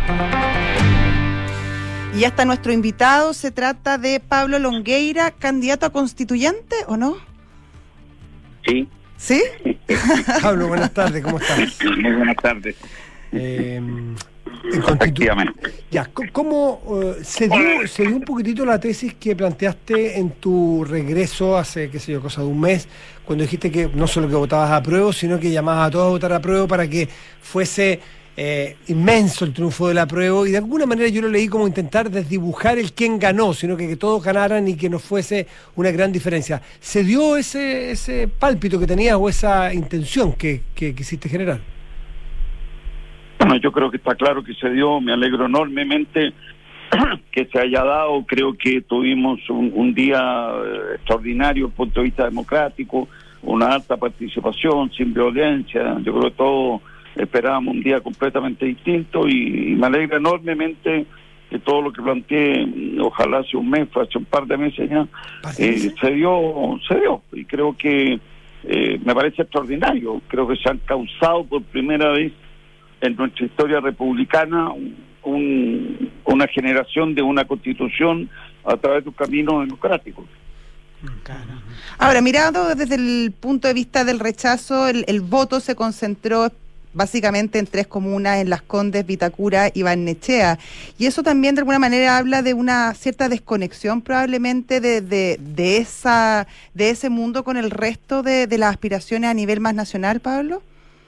Y ya está nuestro invitado, se trata de Pablo Longueira, candidato a constituyente, ¿o no? Sí. ¿Sí? Pablo, buenas tardes, ¿cómo estás? Muy buenas tardes. Efectivamente. Ya, ¿cómo se dio un poquitito la tesis que planteaste en tu regreso hace, qué sé yo, cosa de un mes, cuando dijiste que no solo que votabas a prueba, sino que llamabas a todos a votar a prueba para que fuese inmenso el triunfo del apruebo, y de alguna manera yo lo leí como intentar desdibujar el quién ganó, sino que todos ganaran y que no fuese una gran diferencia. ¿Se dio ese pálpito que tenías o esa intención que quisiste generar? Bueno, yo creo que está claro que se dio, me alegro enormemente que se haya dado, creo que tuvimos un día extraordinario desde el punto de vista democrático, una alta participación, sin violencia, yo creo que todos esperábamos un día completamente distinto y me alegra enormemente que todo lo que planteé, ojalá hace un mes, hace un par de meses ya, se dio, y creo que me parece extraordinario, creo que se han causado por primera vez en nuestra historia republicana una generación de una constitución a través de un camino democrático. Claro. Ahora, mirando desde el punto de vista del rechazo, el voto se concentró básicamente en 3 comunas, en Las Condes, Vitacura y Barnechea. Y eso también de alguna manera habla de una cierta desconexión probablemente de ese mundo con el resto de las aspiraciones a nivel más nacional, Pablo.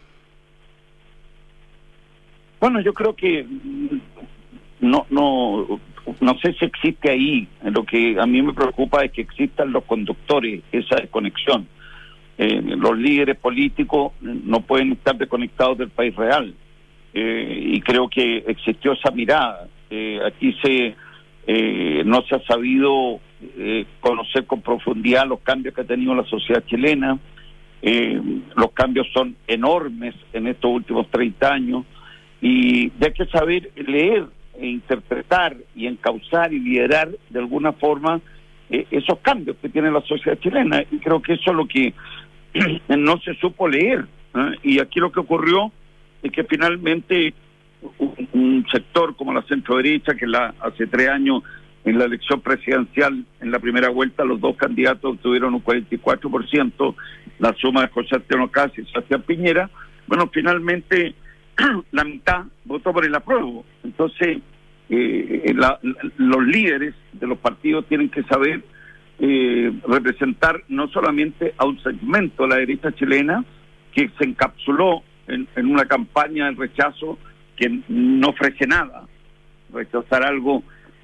Bueno, yo creo que no sé si existe ahí. Lo que a mí me preocupa es que existan los conductores, esa desconexión. Los líderes políticos no pueden estar desconectados del país real. Y creo que existió esa mirada. Aquí no se ha sabido conocer con profundidad los cambios que ha tenido la sociedad chilena. Los cambios son enormes en estos últimos 30 años. Y hay que saber leer e interpretar y encauzar y liderar de alguna forma esos cambios que tiene la sociedad chilena, y creo que eso es lo que no se supo leer, y aquí lo que ocurrió es que finalmente un sector como la centro-derecha, que hace 3 años en la elección presidencial, en la primera vuelta, los 2 candidatos obtuvieron un 44%, la suma de José Antonio Kast y Sebastián Piñera, bueno, finalmente la mitad votó por el apruebo. Entonces los líderes de los partidos tienen que saber representar no solamente a un segmento de la derecha chilena que se encapsuló en una campaña de rechazo que no ofrece nada, rechazar algo,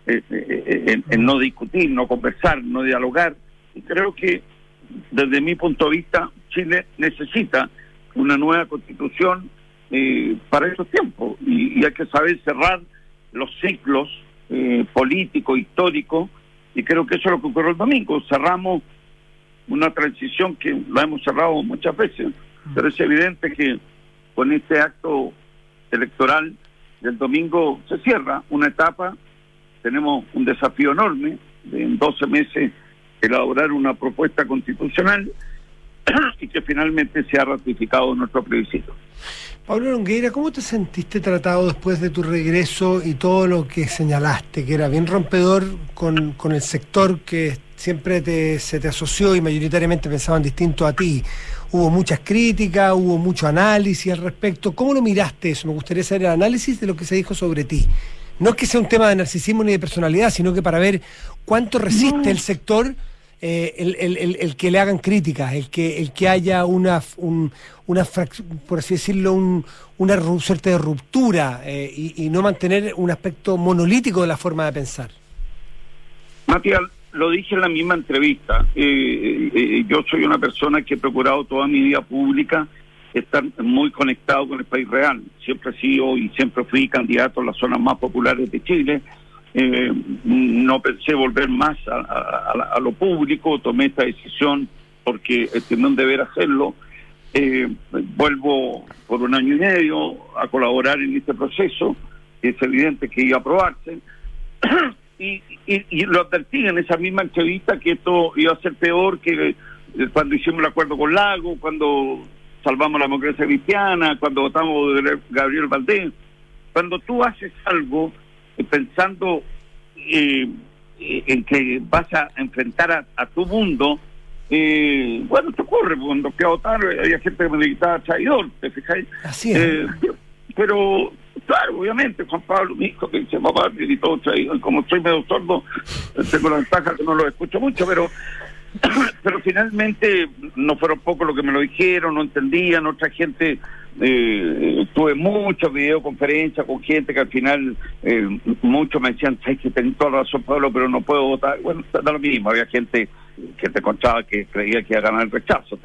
en no discutir, no conversar, no dialogar. Y creo que desde mi punto de vista Chile necesita una nueva constitución para esos tiempos, y hay que saber cerrar los ciclos políticos, históricos, y creo que eso es lo que ocurrió el domingo. Cerramos una transición que la hemos cerrado muchas veces, pero es evidente que con este acto electoral del domingo se cierra una etapa. Tenemos un desafío enorme de en 12 meses elaborar una propuesta constitucional y que finalmente se ha ratificado nuestro plebiscito. Pablo Longueira, ¿cómo te sentiste tratado después de tu regreso y todo lo que señalaste, que era bien rompedor con el sector que siempre se te asoció y mayoritariamente pensaban distinto a ti? Hubo muchas críticas, hubo mucho análisis al respecto. ¿Cómo lo miraste eso? Me gustaría saber el análisis de lo que se dijo sobre ti. No es que sea un tema de narcisismo ni de personalidad, sino que para ver cuánto resiste el sector el que le hagan críticas, el que haya una por así decirlo, una suerte de ruptura y no mantener un aspecto monolítico de la forma de pensar. Matías, lo dije en la misma entrevista, yo soy una persona que he procurado toda mi vida pública estar muy conectado con el país real. Siempre he sido y siempre fui candidato a las zonas más populares de Chile. No pensé volver más a lo público, tomé esta decisión porque tenía un deber hacerlo. Vuelvo por 1 año y medio a colaborar en este proceso, es evidente que iba a aprobarse, y lo advertí en esa misma entrevista que esto iba a ser peor que cuando hicimos el acuerdo con Lago, cuando salvamos la democracia cristiana, cuando votamos de Gabriel Valdés. cuando tú haces algo pensando en que vas a enfrentar a tu mundo, bueno, te ocurre, cuando fui a votar había gente que me gritaba traidor, ¿te fijáis? Así es. Pero, claro, obviamente, Juan Pablo, mi hijo, que dice, papá, me gritó traidor, como soy medio sordo, tengo la ventaja que no lo escucho mucho, pero finalmente no fueron pocos los que me lo dijeron, no entendían, otra gente, tuve muchas videoconferencias con gente que al final muchos me decían, sabes que tenés toda la razón, Pablo, pero no puedo votar. Bueno, da lo mismo, había gente que te contaba que creía que iba a ganar el rechazo.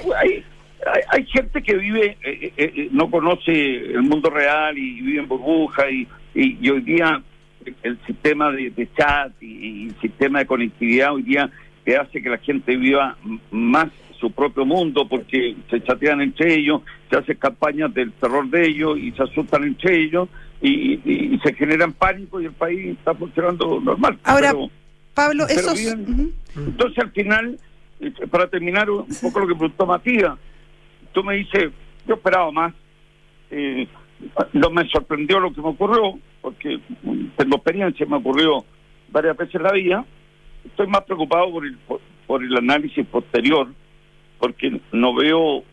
Hay gente que vive, no conoce el mundo real y vive en burbuja y hoy día el sistema de chat y el sistema de conectividad hoy día que hace que la gente viva más su propio mundo porque se chatean entre ellos, se hacen campañas del terror de ellos y se asustan entre ellos y se generan pánico y el país está funcionando normal. Ahora, Pablo, eso entonces al final, para terminar un poco lo que preguntó Matías, tú me dices, yo esperaba más, no me sorprendió lo que me ocurrió, porque tengo experiencia, me ocurrió varias veces en la vida. Estoy más preocupado por el análisis posterior, porque no veo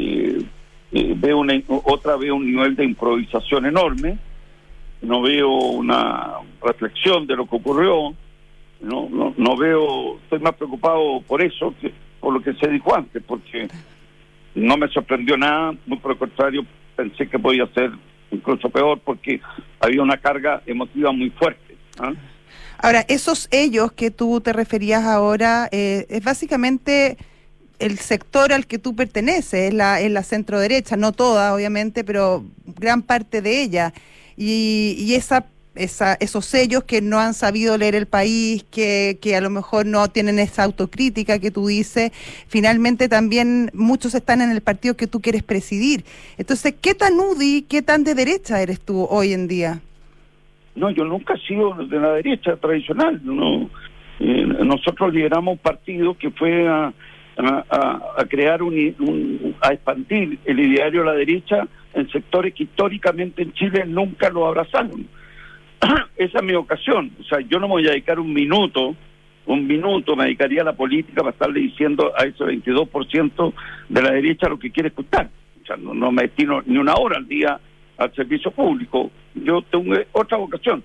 veo un nivel de improvisación enorme, no veo una reflexión de lo que ocurrió, no veo, estoy más preocupado por eso que por lo que se dijo antes, porque no me sorprendió nada, muy por el contrario, pensé que podía ser incluso peor porque había una carga emotiva muy fuerte. Ahora, esos ellos que tú te referías ahora, es básicamente el sector al que tú perteneces, es la centro-derecha, no toda, obviamente, pero gran parte de ella. Y esos ellos que no han sabido leer el país, que a lo mejor no tienen esa autocrítica que tú dices, finalmente también muchos están en el partido que tú quieres presidir. Entonces, ¿qué tan UDI, qué tan de derecha eres tú hoy en día? No, yo nunca he sido de la derecha tradicional. Nosotros lideramos un partido que fue a crear a expandir el ideario de la derecha en sectores que históricamente en Chile nunca lo abrazaron. Esa es mi ocasión. O sea, yo no me voy a dedicar un minuto me dedicaría a la política para estarle diciendo a ese 22% de la derecha lo que quiere escuchar. O sea, no me destino ni una hora al día al servicio público. Yo tengo otra vocación,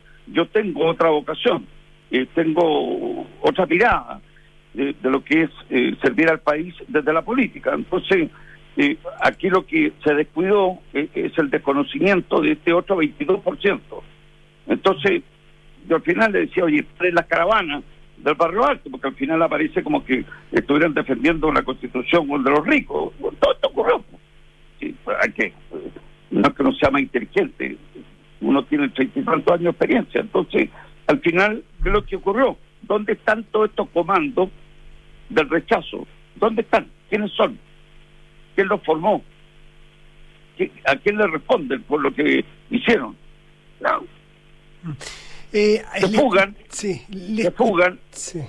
tengo otra mirada de lo que es servir al país desde la política. Entonces, aquí lo que se descuidó es el desconocimiento de este otro 22%. Entonces, yo al final le decía, oye, en las caravanas del Barrio Alto, porque al final aparece como que estuvieran defendiendo la Constitución de los ricos. Todo esto ocurrió. Sí, no es que no sea más inteligente, uno tiene 30 y tantos años de experiencia. Entonces, al final, ¿qué es lo que ocurrió? ¿Dónde están todos estos comandos del rechazo? ¿Dónde están? ¿Quiénes son? ¿Quién los formó? ¿A quién le responden por lo que hicieron? No. Se fugan. Sí.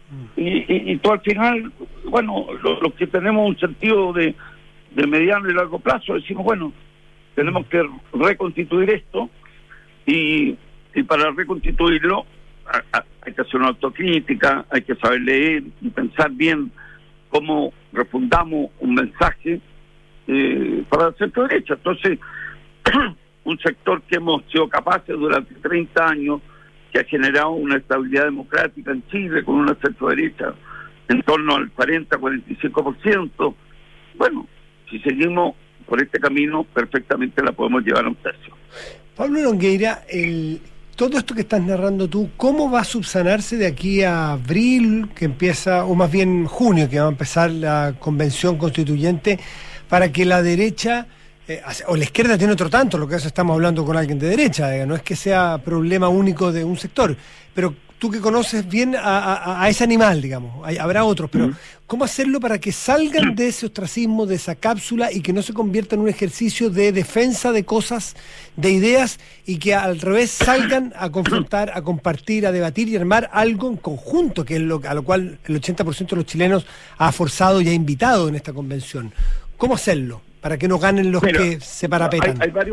Y tú al final, bueno, los que tenemos un sentido de mediano y largo plazo, decimos, bueno, tenemos que reconstituir esto y para reconstituirlo hay que hacer una autocrítica, hay que saber leer y pensar bien cómo refundamos un mensaje para el centro derecha. Entonces, un sector que hemos sido capaces durante 30 años, que ha generado una estabilidad democrática en Chile con una centro derecha en torno al 40-45%, bueno, si seguimos por este camino, perfectamente la podemos llevar a un tercio. Pablo Longueira, todo esto que estás narrando tú, ¿cómo va a subsanarse de aquí a abril, que empieza, o más bien junio, que va a empezar la convención constituyente, para que la derecha, o la izquierda tiene otro tanto, lo que estamos hablando con alguien de derecha, no es que sea problema único de un sector, pero tú que conoces bien a ese animal, digamos, habrá otros, pero ¿cómo hacerlo para que salgan de ese ostracismo, de esa cápsula y que no se convierta en un ejercicio de defensa de cosas, de ideas, y que al revés salgan a confrontar, a compartir, a debatir y armar algo en conjunto, que es a lo cual el 80% de los chilenos ha forzado y ha invitado en esta convención? ¿Cómo hacerlo para que no ganen los que se parapetan?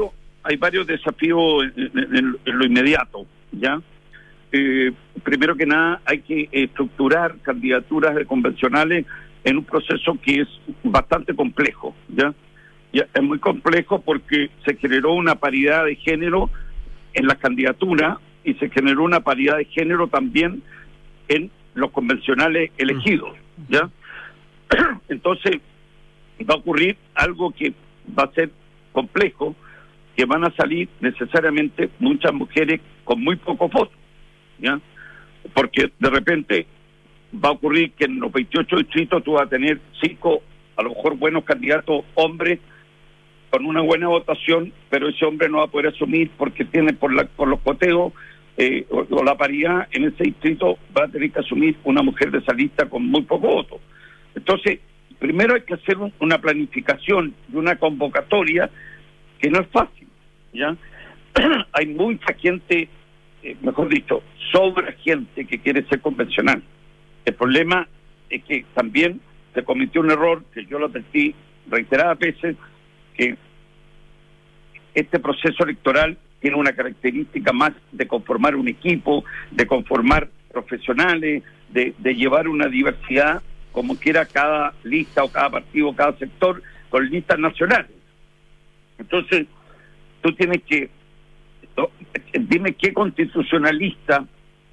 hay varios desafíos en lo inmediato, ¿ya? Primero que nada, hay que estructurar candidaturas convencionales en un proceso que es bastante complejo, ¿ya? Es muy complejo porque se generó una paridad de género en las candidaturas y se generó una paridad de género también en los convencionales elegidos, ¿ya? Entonces, va a ocurrir algo que va a ser complejo, que van a salir necesariamente muchas mujeres con muy pocos votos, ¿ya? Porque de repente va a ocurrir que en los 28 distritos tú vas a tener 5, a lo mejor buenos candidatos hombres con una buena votación, pero ese hombre no va a poder asumir porque tiene por los coteos o la paridad en ese distrito, va a tener que asumir una mujer de esa lista con muy poco voto. Entonces, primero hay que hacer una planificación y una convocatoria que no es fácil, ¿ya? Hay mucha gente, mejor dicho, sobra gente que quiere ser convencional. El problema es que también se cometió un error, que yo lo advertí reiteradas veces, que este proceso electoral tiene una característica más de conformar un equipo, de conformar profesionales, de llevar una diversidad, como quiera cada lista o cada partido, cada sector, con listas nacionales. Entonces, tú tienes que, dime qué constitucionalista,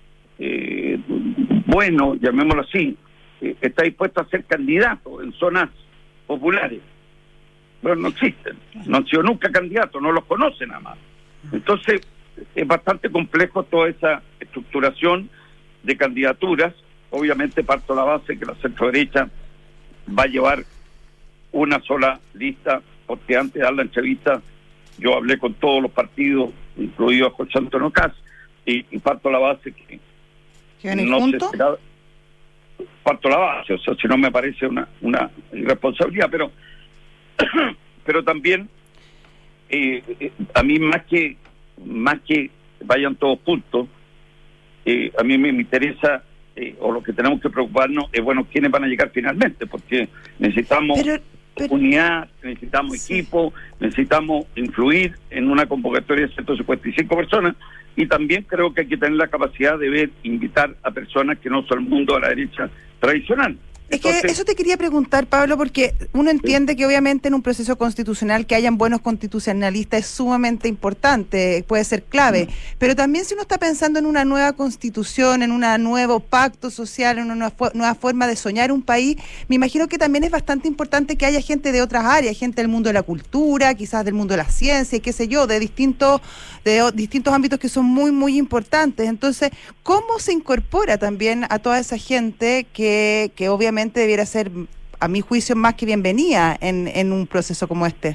bueno, llamémoslo así, está dispuesto a ser candidato en zonas populares. Pero no existen, no han sido nunca candidatos, no los conocen nada más. Entonces, es bastante complejo toda esa estructuración de candidaturas. Obviamente parto la base que la centro-derecha va a llevar una sola lista, porque antes de dar la entrevista yo hablé con todos los partidos, incluido a José Antonio Kast, y parto la base que no se será, parto la base, o sea, si no me parece una irresponsabilidad, pero también a mí más que vayan todos juntos, a mí me interesa, o lo que tenemos que preocuparnos es, bueno, quiénes van a llegar finalmente, porque necesitamos unidad, necesitamos equipo, necesitamos influir en una convocatoria de 155 personas, y también creo que hay que tener la capacidad de invitar a personas que no son el mundo de la derecha tradicional. Entonces, es que eso te quería preguntar, Pablo, porque uno entiende que obviamente en un proceso constitucional que hayan buenos constitucionalistas es sumamente importante, puede ser clave, pero también si uno está pensando en una nueva constitución, en un nuevo pacto social, en una nueva forma de soñar un país, me imagino que también es bastante importante que haya gente de otras áreas, gente del mundo de la cultura, quizás del mundo de la ciencia, y qué sé yo, de distintos ámbitos que son muy, muy importantes. Entonces, ¿cómo se incorpora también a toda esa gente que obviamente debiera ser, a mi juicio, más que bienvenida en un proceso como este?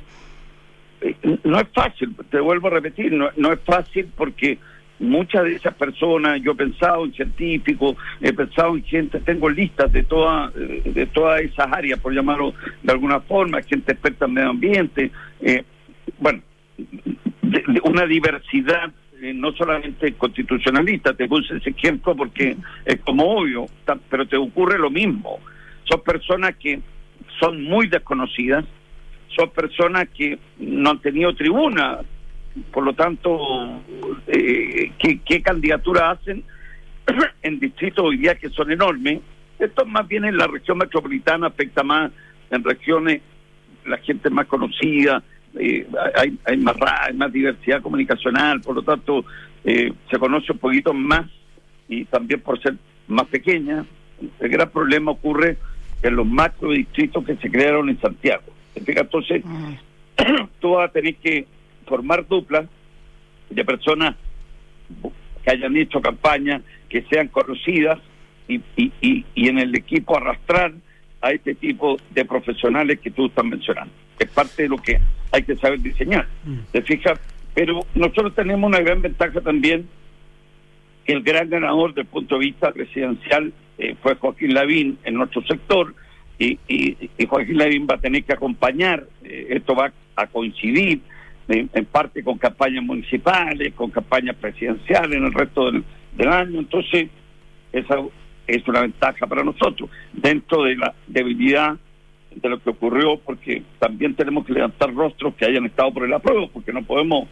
No es fácil, te vuelvo a repetir, no es fácil porque muchas de esas personas, yo he pensado en científicos, he pensado en gente, tengo listas de todas esas áreas, por llamarlo de alguna forma, gente experta en medio ambiente, bueno, de una diversidad, no solamente constitucionalista, te puse ese ejemplo porque es como obvio, pero te ocurre lo mismo. Son personas que son muy desconocidas, son personas que no han tenido tribuna, por lo tanto, ¿qué candidatura hacen en distritos hoy día que son enormes? Esto más bien en la región metropolitana, afecta más en regiones, la gente es más conocida, hay más diversidad comunicacional, por lo tanto, se conoce un poquito más, y también por ser más pequeña. El gran problema ocurre en los macro distritos que se crearon en Santiago. Entonces, tú vas a tener que formar duplas de personas que hayan hecho campaña, que sean conocidas, y en el equipo arrastrar a este tipo de profesionales que tú estás mencionando. Es parte de lo que hay que saber diseñar. ¿Te fijas? Pero nosotros tenemos una gran ventaja también, que el gran ganador desde el punto de vista presidencial fue Joaquín Lavín en nuestro sector, y Joaquín Lavín va a tener que acompañar, esto va a coincidir en parte con campañas municipales, con campañas presidenciales en el resto del año. Entonces, esa es una ventaja para nosotros, dentro de la debilidad de lo que ocurrió, porque también tenemos que levantar rostros que hayan estado por el apruebo, porque no podemos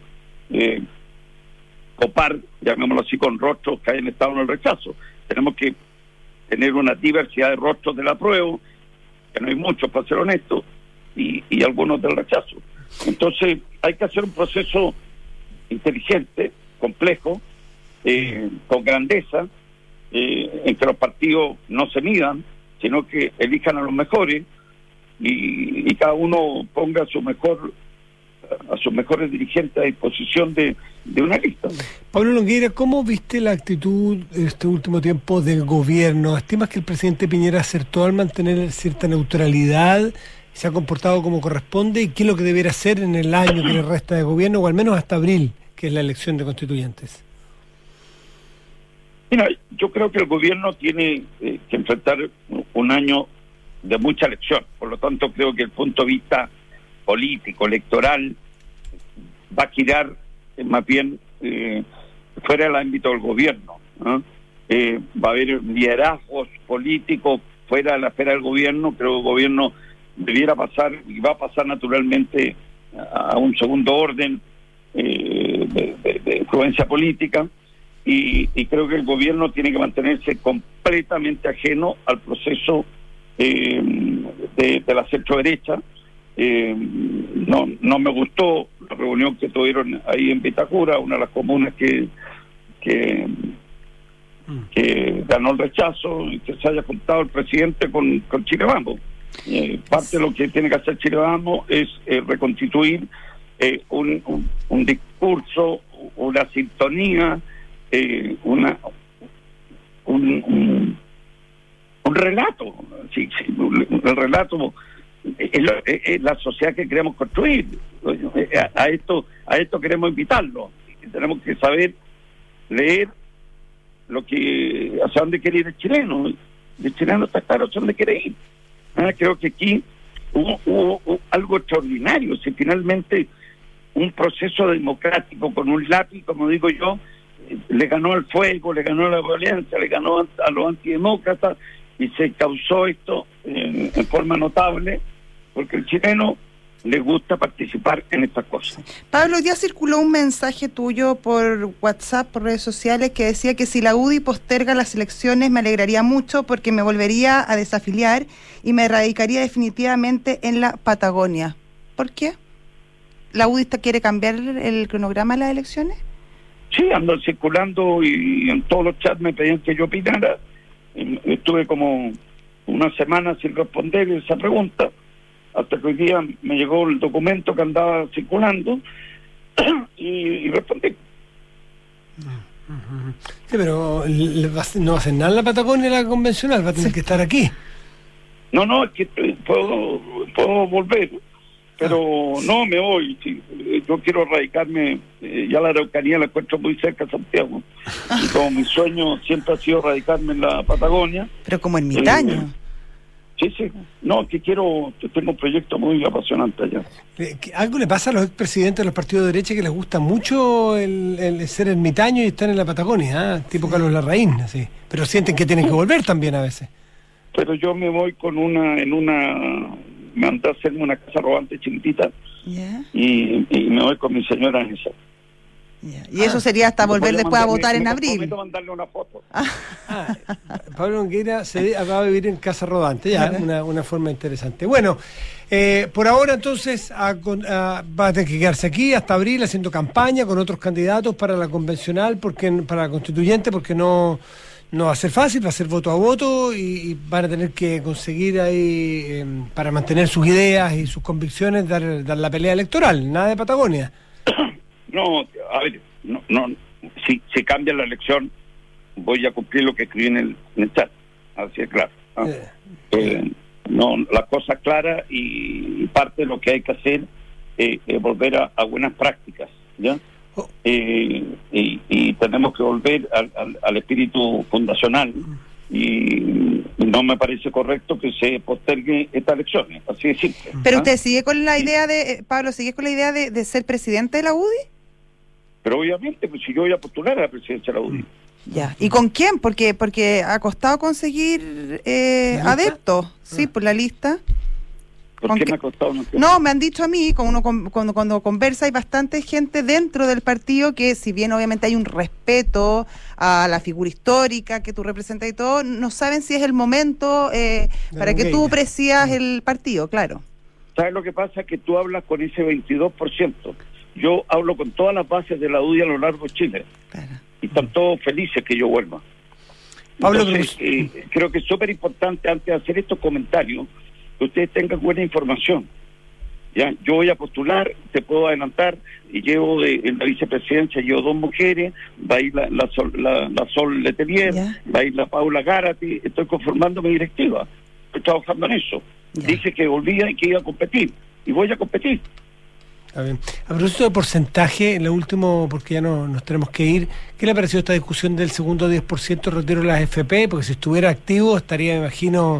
copar, llamémoslo así, con rostros que hayan estado en el rechazo. Tenemos que tener una diversidad de rostros del apruebo, que no hay muchos, para ser honesto, y algunos del rechazo. Entonces hay que hacer un proceso inteligente, complejo, con grandeza, en que los partidos no se midan, sino que elijan a los mejores y cada uno ponga a sus mejores dirigentes a disposición de una lista. Pablo Longueira, ¿cómo viste la actitud este último tiempo del gobierno? ¿Estimas que el presidente Piñera acertó al mantener cierta neutralidad? ¿Se ha comportado como corresponde? ¿Y qué es lo que debería hacer en el año que le resta de gobierno, o al menos hasta abril, que es la elección de constituyentes? Mira, yo creo que el gobierno tiene que enfrentar un año de mucha elección. Por lo tanto, creo que el punto de vista político, electoral, va a girar más bien fuera del ámbito del gobierno, ¿no? Va a haber liderazgos políticos fuera de la esfera del gobierno. Creo que el gobierno debiera pasar, y va a pasar naturalmente, a un segundo orden de influencia política, y creo que el gobierno tiene que mantenerse completamente ajeno al proceso de la centro-derecha. No me gustó la reunión que tuvieron ahí en Vitacura, una de las comunas que ganó el rechazo, y que se haya juntado el presidente con Chile Vamos. Parte de lo que tiene que hacer Chile Vamos es reconstituir un discurso, una sintonía, un relato. Sí, el relato es la sociedad que queremos construir. A esto queremos invitarlo. Tenemos que saber leer hacia dónde quiere ir el chileno. El chileno está claro hacia dónde quiere ir. Creo que aquí hubo algo extraordinario. Si finalmente un proceso democrático con un lápiz, como digo yo, le ganó al fuego, le ganó a la violencia, le ganó a los antidemócratas, y se causó esto en forma notable, porque el chileno le gusta participar en estas cosas. Pablo, ya circuló un mensaje tuyo por WhatsApp, por redes sociales, que decía que si la UDI posterga las elecciones me alegraría mucho porque me volvería a desafiliar y me radicaría definitivamente en la Patagonia. ¿Por qué? ¿La UDI quiere cambiar el cronograma de las elecciones? Sí, ando circulando y en todos los chats me pedían que yo opinara. Estuve como una semana sin responder esa pregunta, hasta que hoy día me llegó el documento que andaba circulando y respondí. Sí, pero no va a hacer nada en la Patagonia, la convencional, va a tener que estar aquí. No, es que puedo volver, pero no me voy. Sí, yo quiero radicarme, ya la Araucanía la encuentro muy cerca de Santiago, y como mi sueño siempre ha sido radicarme en la Patagonia. Pero como ermitaño. Sí, no, que tengo un proyecto muy apasionante allá. ¿Algo le pasa a los expresidentes de los partidos de derecha que les gusta mucho el ser ermitaño y estar en la Patagonia, tipo Carlos Larraín, así? Pero sienten que tienen que volver también a veces. Pero yo me voy me mandé a hacerme una casa rodante chiquitita, y me voy con mi señora en esa. Y eso sería hasta volver después a votar en abril. Prometo mandarle una foto. Pablo Longueira se acaba de vivir en casa rodante, ya, una forma interesante. Bueno, por ahora entonces va a tener que quedarse aquí hasta abril haciendo campaña con otros candidatos para la convencional, para la constituyente, porque no va a ser fácil, va a ser voto a voto y van a tener que conseguir ahí, para mantener sus ideas y sus convicciones, dar la pelea electoral, nada de Patagonia. No, a ver, no, si cambia la elección, voy a cumplir lo que escribí en el chat, así es claro. Las cosas claras, y parte de lo que hay que hacer es volver a buenas prácticas, ¿ya? Y tenemos que volver al espíritu fundacional, y no me parece correcto que se postergue estas elecciones, así de simple. Pero usted sigue con la idea Pablo, ¿sigue con la idea de ser presidente de la UDI? Pero obviamente, pues si yo voy a postular a la presidencia de la UDI. Ya. ¿Y con quién? Porque ha costado conseguir adeptos, sí, por la lista. ¿Por qué me ha costado? No, me han dicho a mí, cuando conversa, hay bastante gente dentro del partido que, si bien obviamente hay un respeto a la figura histórica que tú representas y todo, no saben si es el momento para que tú presidas el partido, claro. ¿Sabes lo que pasa? Que tú hablas con ese 22%. Yo hablo con todas las bases de la UDI a lo largo de Chile. Claro. Y están todos felices que yo vuelva. Pablo, entonces, creo que es súper importante, antes de hacer estos comentarios, que ustedes tengan buena información. Ya, yo voy a postular, te puedo adelantar, y llevo en la vicepresidencia, llevo 2 mujeres, va a ir la Sol Letelier, va a ir la Paula Gárate, estoy conformando mi directiva, estoy trabajando en eso. Dije que volvía y que iba a competir, y voy a competir. Está bien. A propósito de porcentaje, en lo último, porque ya nos tenemos que ir, ¿qué le ha parecido esta discusión del segundo 10% retiro de las FP? Porque si estuviera activo estaría, me imagino,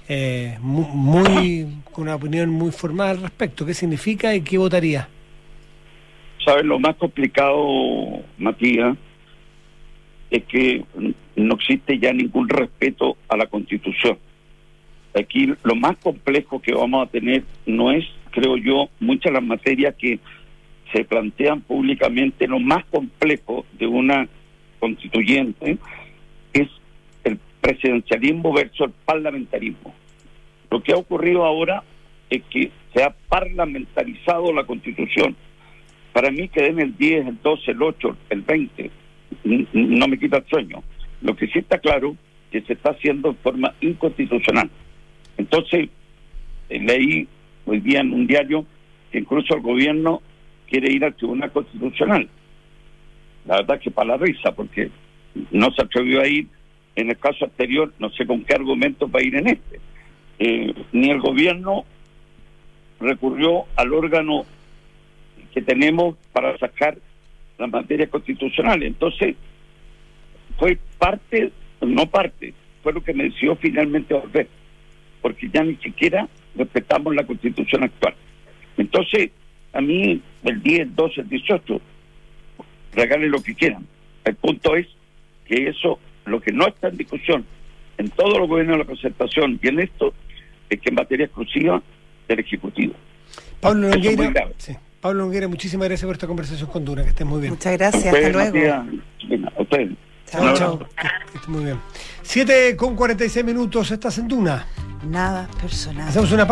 con una opinión muy formada al respecto. ¿Qué significa y qué votaría? ¿Sabes? Lo más complicado, Matías, es que no existe ya ningún respeto a la Constitución. Aquí lo más complejo que vamos a tener no es, creo yo, muchas de las materias que se plantean públicamente. Lo más complejo de una constituyente es el presidencialismo versus el parlamentarismo. Lo que ha ocurrido ahora es que se ha parlamentarizado la Constitución. Para mí que den el 10, el 12, el 8, el 20, no me quita el sueño. Lo que sí está claro es que se está haciendo en forma inconstitucional. Entonces, leí hoy día en un diario que incluso el gobierno quiere ir al Tribunal Constitucional. La verdad que para la risa, porque no se atrevió a ir en el caso anterior, no sé con qué argumentos va a ir en este. Ni el gobierno recurrió al órgano que tenemos para sacar las materias constitucionales. Entonces, fue fue lo que me decidió finalmente volver, porque ya ni siquiera respetamos la Constitución actual. Entonces, a mí, el 10, el 12, el 18, regalen lo que quieran. El punto es que eso, lo que no está en discusión en todos los gobiernos de la concertación y en esto, es que en materia exclusiva del Ejecutivo. Pablo Longueira, muchísimas gracias por esta conversación con Duna, que estés muy bien. Muchas gracias, hasta luego. A ustedes. Chao. Que estés muy bien. 7:46, estás en Duna. Nada personal. Hacemos una pausa.